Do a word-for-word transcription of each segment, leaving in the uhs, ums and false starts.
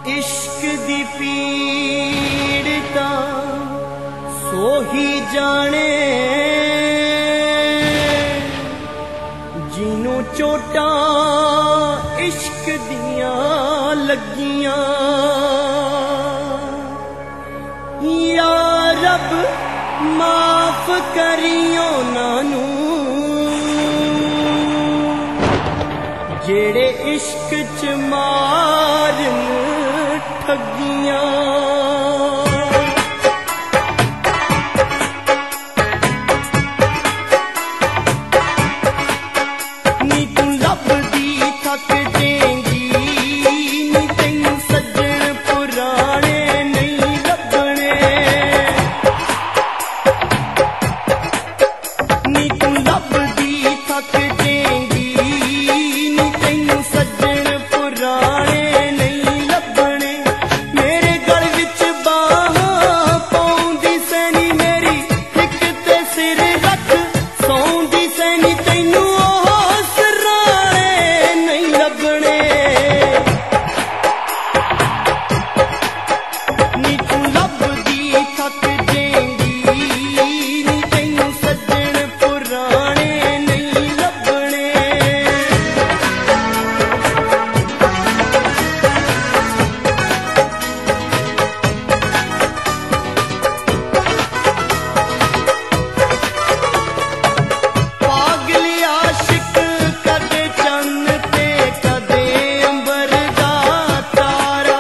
इश्क दी पीड़ तां सोही जाने जिन्हों चोटा इश्क दियां लगियां। या रब माफ करियो नानू जेड़े इश्क च मारन ठगियां। नी तू लभदी थक देंगी नी तैनू सज्जन पुराने नहीं लभने। नी तू लभदी थक देंगी नी तैनू सज्जन पुराने नहीं लभने। मेरे गल विच बाहां पाउंदी सैनी मेरी हिक ते सिर रख सौंदी सैनी तैनू ओह सराणे नहीं लभने। नी तू लभदी थक देंगी नी तैनू सज्जन पुराने नहीं लभने। पागल आशिक कदे चन्न ते कदे अंबर दा तारा।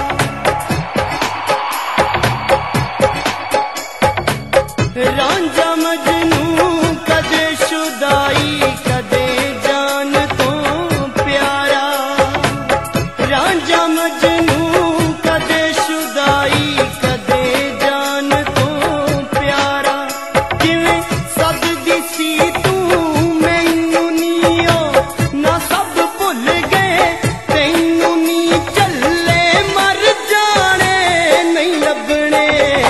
रांझा मजनू कदे शुदाई कदे जान तो प्यारा। रांझा मजनू कदे शुदाई कदे जान तो प्यारा। किवें सददी सी तू मैनू नीओ ना सब भुल गए तैनू नी झल्ले मर जाने नहीं लभने।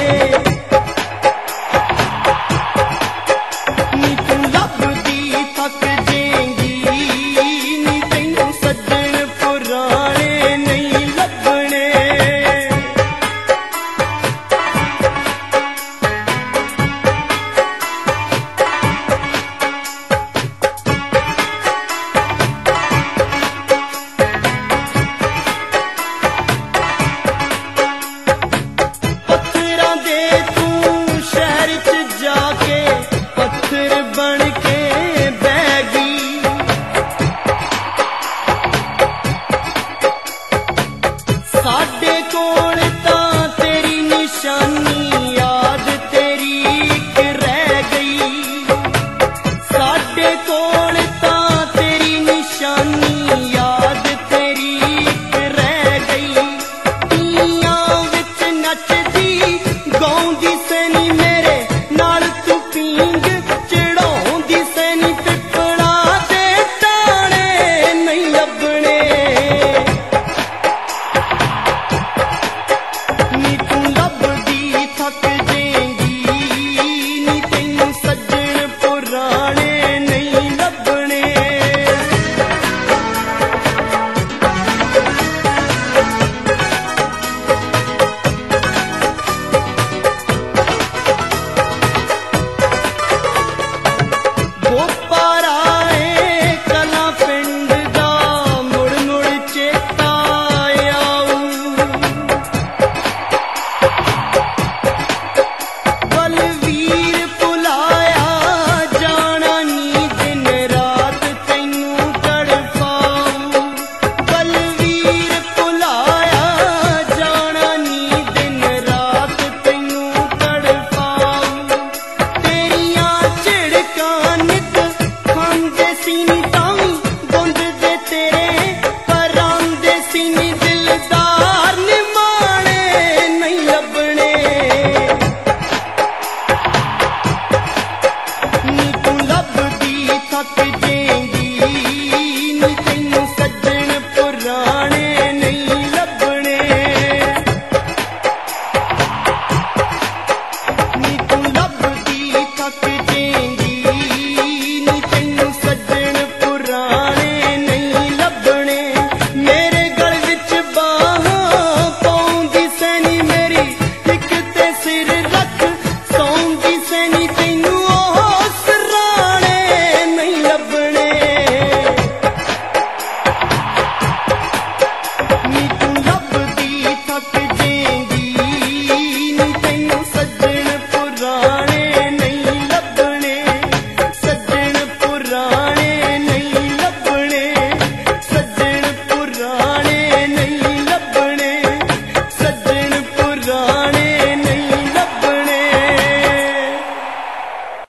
नी तू लभदी थक देंगी नी तैनू सज्जन पुराने नहीं लभने। पत्थरां दे तू शहर च जाके पत्थर बन के बह गई। साडे कोल तां तेरी निशानी याद तेरी इक रह गई। साडे कोल तां तेरी निशानी याद तेरी इक रह गई। पियां विच नचदी गाउंदी सैनी मेरे नाल तू पींग चढ़ाउंदी सैनी पिपड़ा दे टाणे नहीं लभने।